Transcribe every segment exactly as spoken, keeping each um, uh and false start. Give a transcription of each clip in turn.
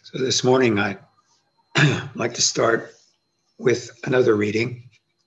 So this morning, I'd like to start with another reading.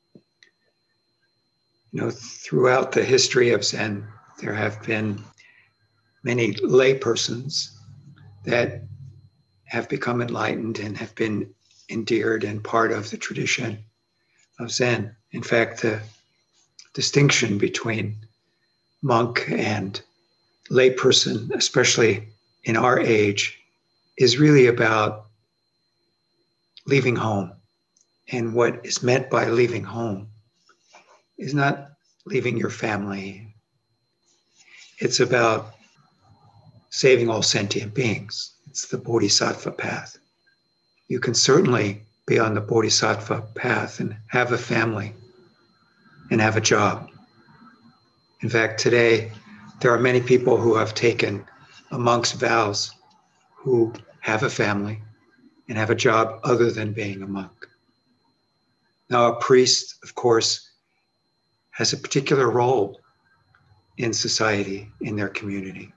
You know, throughout the history of Zen, there have been many laypersons that have become enlightened and have been endeared and part of the tradition of Zen. In fact, the distinction between monk and layperson, especially in our age, is really about leaving home. And what is meant by leaving home is not leaving your family. It's about saving all sentient beings. It's the Bodhisattva path. You can certainly be on the Bodhisattva path and have a family and have a job. In fact, today, there are many people who have taken a monk's vows who have a family and have a job other than being a monk. Now, a priest, of course, has a particular role in society, in their community.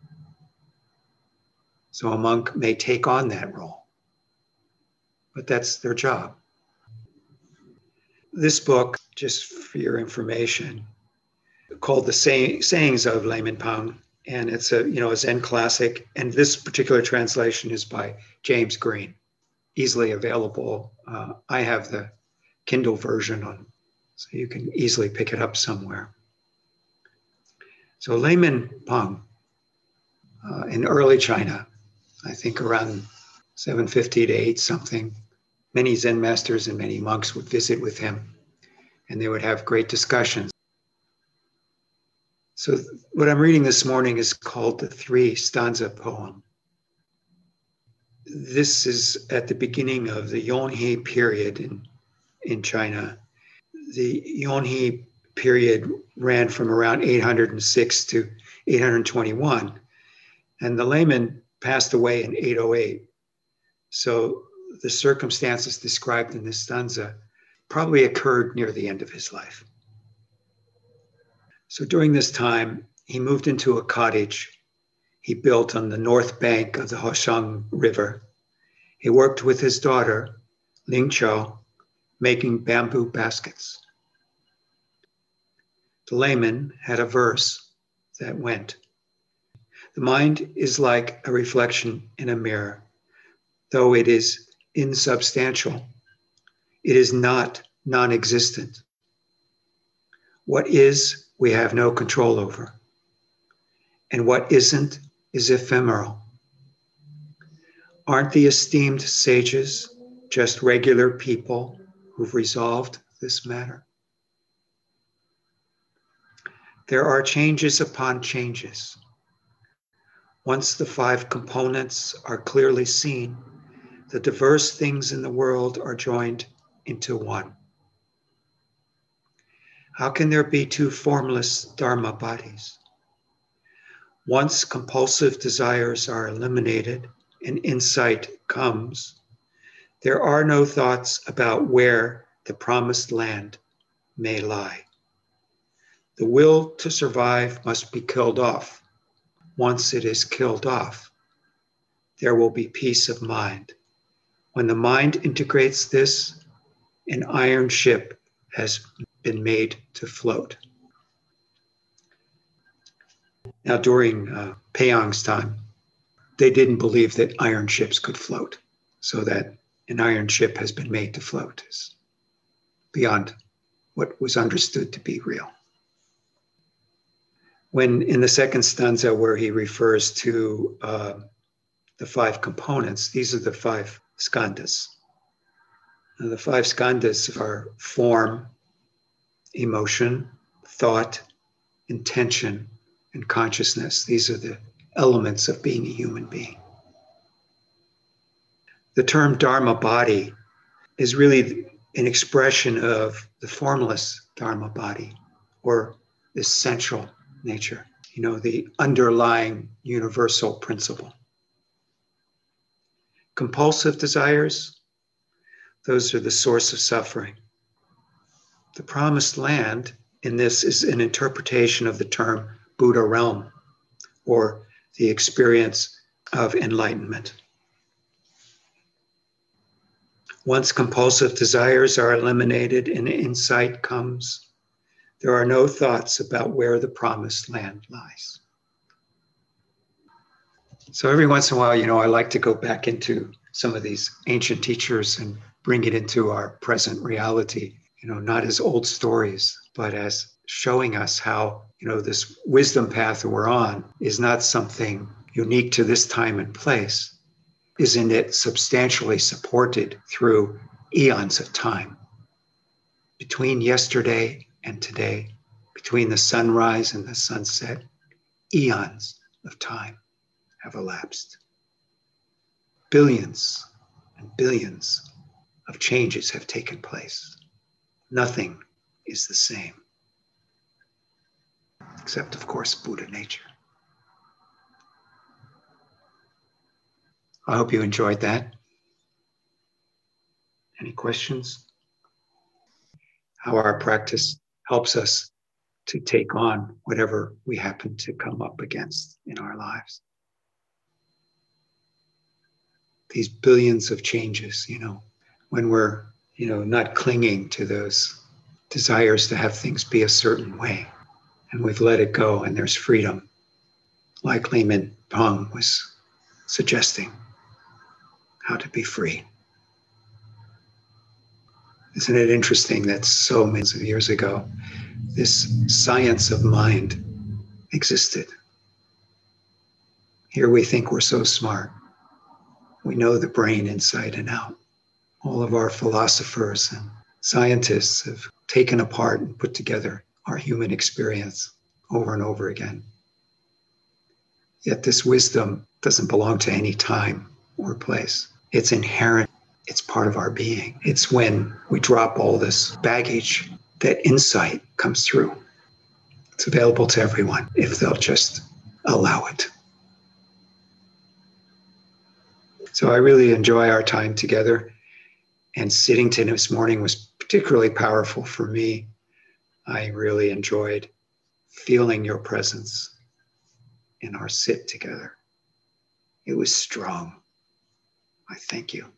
So a monk may take on that role, but that's their job. This book, just for your information, called The Say- Sayings of Layman Pang, and it's a you know a Zen classic. And this particular translation is by James Green, easily available. Uh, I have the Kindle version on, so you can easily pick it up somewhere. So Layman Pang, uh, in early China, I think around seven fifty to eight something, many Zen masters and many monks would visit with him, and they would have great discussions. So what I'm reading this morning is called the Three Stanza Poem. This is at the beginning of the Yonhe period in, in China. The Yonhe period ran from around eight hundred six to eight hundred twenty-one, and the layman passed away in eight oh eight. So the circumstances described in this stanza probably occurred near the end of his life. So during this time, he moved into a cottage he built on the north bank of the Hoshang River. He worked with his daughter, Ling Chao, making bamboo baskets. The layman had a verse that went, "The mind is like a reflection in a mirror. Though it is insubstantial, it is not non-existent. What is, we have no control over. And what isn't is ephemeral. Aren't the esteemed sages just regular people who've resolved this matter? There are changes upon changes. Once the five components are clearly seen, the diverse things in the world are joined into one. How can there be two formless Dharma bodies? Once compulsive desires are eliminated and insight comes, there are no thoughts about where the promised land may lie. The will to survive must be killed off. Once it is killed off, there will be peace of mind. When the mind integrates this, an iron ship has been made to float." Now, during uh, Peiyang's time, they didn't believe that iron ships could float, so that an iron ship has been made to float is beyond what was understood to be real. When in the second stanza where he refers to uh, the five components, these are the five skandhas. Now, the five skandhas are form, emotion, thought, intention, and consciousness. These are the elements of being a human being. The term Dharma body is really an expression of the formless Dharma body, or essential nature, you know, the underlying universal principle. Compulsive desires, those are the source of suffering. The promised land in this is an interpretation of the term Buddha realm, or the experience of enlightenment. Once compulsive desires are eliminated and insight comes, there are no thoughts about where the promised land lies. So every once in a while, you know, I like to go back into some of these ancient teachers and bring it into our present reality, you know, not as old stories, but as showing us how, you know, this wisdom path we're on is not something unique to this time and place. Isn't it substantially supported through eons of time? Between yesterday and today, between the sunrise and the sunset, eons of time have elapsed. Billions and billions of changes have taken place. Nothing is the same, except, of course, Buddha nature. I hope you enjoyed that. Any questions? How our practice helps us to take on whatever we happen to come up against in our lives. These billions of changes, you know, when we're, you know, not clinging to those desires to have things be a certain way, and we've let it go and there's freedom, like Li Min Peng was suggesting, how to be free. Isn't it interesting that so many years ago, this science of mind existed? Here we think we're so smart. We know the brain inside and out. All of our philosophers and scientists have taken apart and put together our human experience over and over again. Yet this wisdom doesn't belong to any time or place. It's inherent. It's part of our being. It's when we drop all this baggage that insight comes through. It's available to everyone if they'll just allow it. So I really enjoy our time together, and sitting to this morning was particularly powerful for me. I really enjoyed feeling your presence in our sit together. It was strong. I thank you.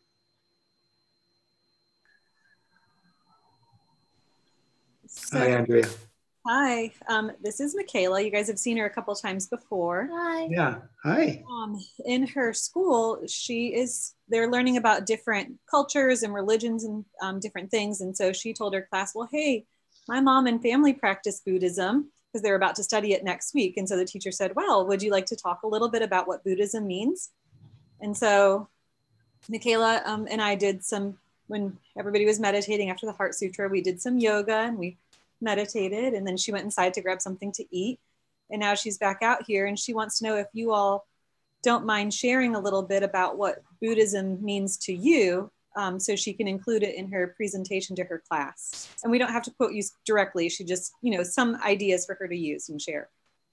So, hi, Andrea. Hi, um, this is Michaela. You guys have seen her a couple times before. Hi. Yeah, hi. Um, in her school, she is, they're learning about different cultures and religions and um, different things. And so she told her class, well, hey, my mom and family practice Buddhism because they're about to study it next week. And so the teacher said, well, would you like to talk a little bit about what Buddhism means? And so Michaela um, and I did some, when everybody was meditating after the Heart Sutra, we did some yoga and we meditated, and then she went inside to grab something to eat. And now she's back out here and she wants to know if you all don't mind sharing a little bit about what Buddhism means to you, um, so she can include it in her presentation to her class. And we don't have to quote you directly. She just, you know, some ideas for her to use and share.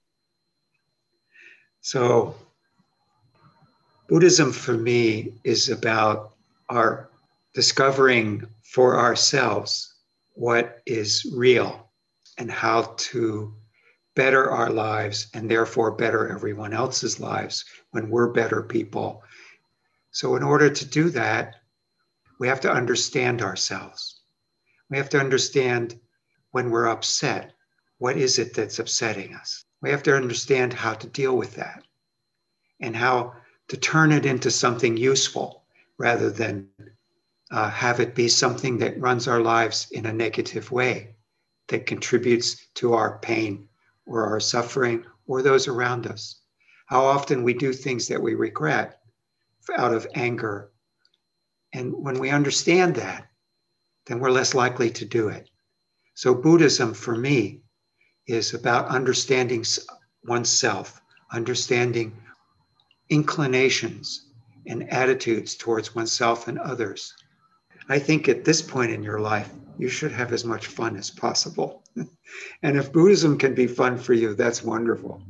So Buddhism for me is about our discovering for ourselves what is real and how to better our lives and therefore better everyone else's lives when we're better people. So in order to do that, we have to understand ourselves. We have to understand when we're upset, what is it that's upsetting us? We have to understand how to deal with that and how to turn it into something useful rather than uh, have it be something that runs our lives in a negative way that contributes to our pain or our suffering or those around us. How often we do things that we regret out of anger. And when we understand that, then we're less likely to do it. So Buddhism for me is about understanding oneself, understanding inclinations and attitudes towards oneself and others. I think at this point in your life, you should have as much fun as possible. And if Buddhism can be fun for you, that's wonderful.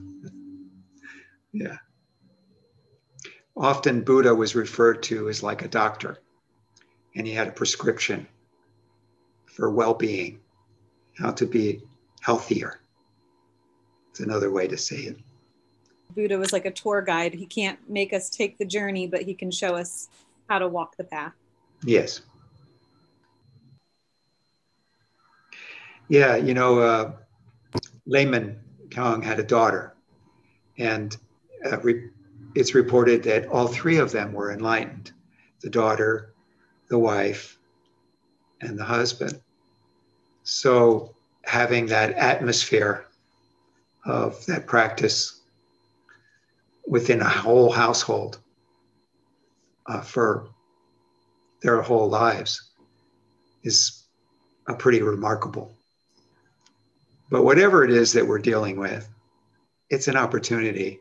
Yeah. Often Buddha was referred to as like a doctor, and he had a prescription for well-being, how to be healthier. It's another way to say it. Buddha was like a tour guide. He can't make us take the journey, but he can show us how to walk the path. Yes. Yeah, you know, uh, Layman Kong had a daughter, and uh, re- it's reported that all three of them were enlightened: the daughter, the wife, and the husband. So having that atmosphere of that practice within a whole household uh, for their whole lives is a pretty remarkable. But whatever it is that we're dealing with, it's an opportunity.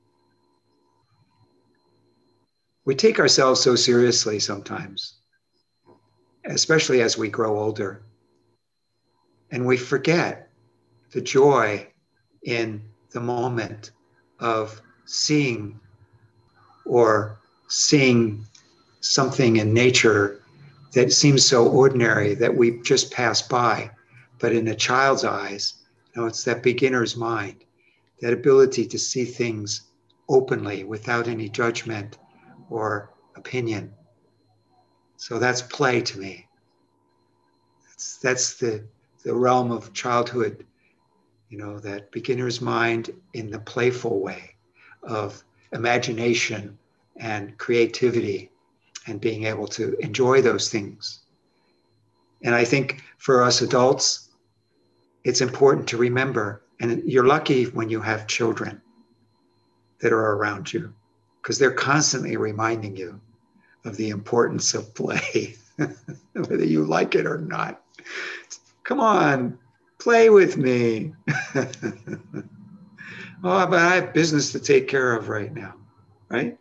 We take ourselves so seriously sometimes, especially as we grow older, and we forget the joy in the moment of seeing or seeing something in nature that seems so ordinary that we just pass by. But in a child's eyes, you know, it's that beginner's mind, that ability to see things openly without any judgment or opinion. So that's play to me. That's, that's the, the realm of childhood, you know, that beginner's mind in the playful way of imagination and creativity and being able to enjoy those things. And I think for us adults, it's important to remember, and you're lucky when you have children that are around you, because they're constantly reminding you of the importance of play, whether you like it or not. Come on, play with me. Oh, but I have business to take care of right now, right?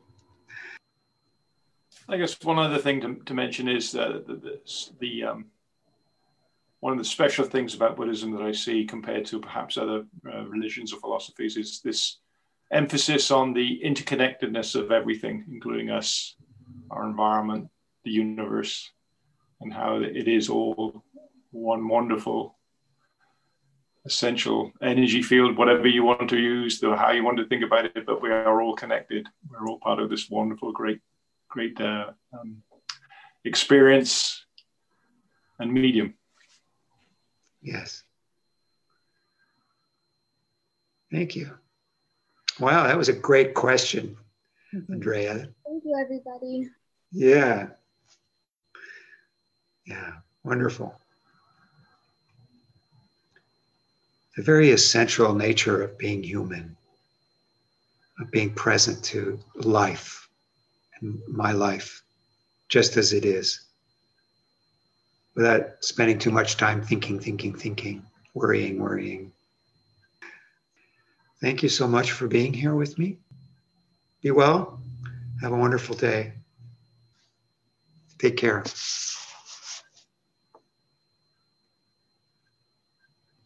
I guess one other thing to, to mention is uh, the, the, the um, one of the special things about Buddhism that I see compared to perhaps other uh, religions or philosophies is this emphasis on the interconnectedness of everything, including us, our environment, the universe, and how it is all one wonderful, essential energy field, whatever you want to use, or how you want to think about it, but we are all connected. We're all part of this wonderful, great, great uh, um, experience and medium. Yes. Thank you. Wow, that was a great question, Andrea. Thank you, everybody. Yeah. Yeah, wonderful. The very essential nature of being human, of being present to life and my life, just as it is, without spending too much time thinking, thinking, thinking, worrying, worrying. Thank you so much for being here with me. Be well. Have a wonderful day. Take care.